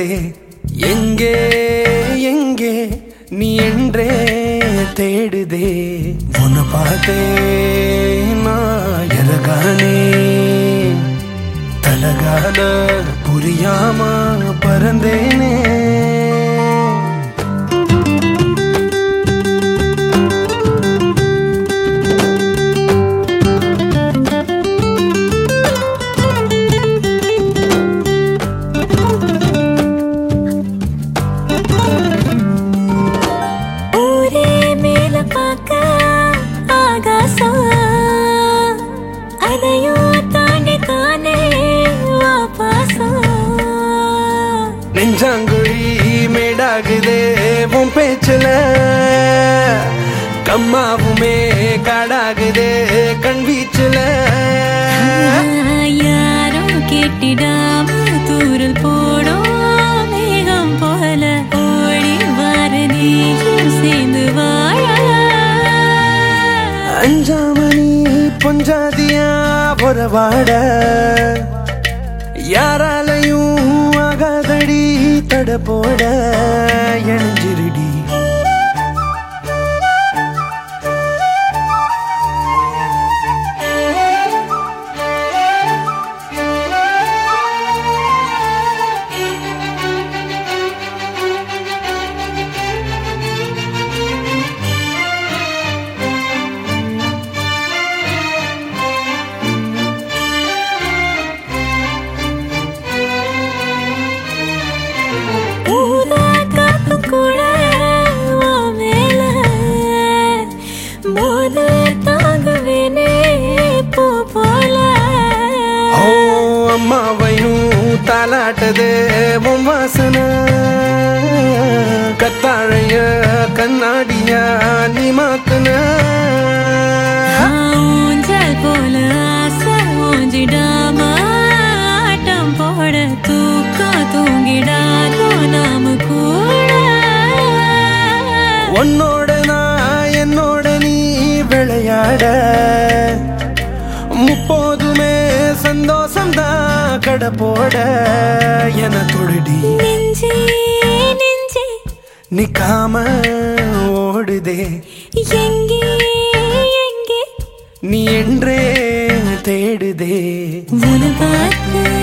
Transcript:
ஓடுதே எங்கே எங்கே நீ என்றே தேடுதே உன்னை பார்த்தே நான் எலகானே தலகால புரியாம பறந்தேனே நெஞ்சாங்குழி மேடாகுதே உன் பேச்சுல கம்மாவுமே காடாகுதே கண் வீச்சுல யாரும் கேட்டிடாம தூரல் போடும் மேகம் போல ஓடி வாரதி சேர்ந்து வாழ அஞ்சாமணி பொஞ்சாதியா பொறவாட யாராலையும் ஆகாதடி தட போட எஞ்சிருடி அம்மாவையும் தாலாட்டதே உன் வாசனை கத்தாழைய கண்ணாடியா நீ மாத்துன ஊஞ்சல் போல ஆசை ஊஞ்சிடாம ஆட்டம் போட தூக்கம் தூங்கிடாதோ நாம கூட உன்னோட நான் என்னோட நீ விளையாட முப்போதுமே சந்தோஷம் தான் கடை போட என தொடுடி நெஞ்சே நெஞ்சே நிக்காம ஓடுதே எங்கே எங்கே நீ என்றே தேடுதே உன்னை பார்த்து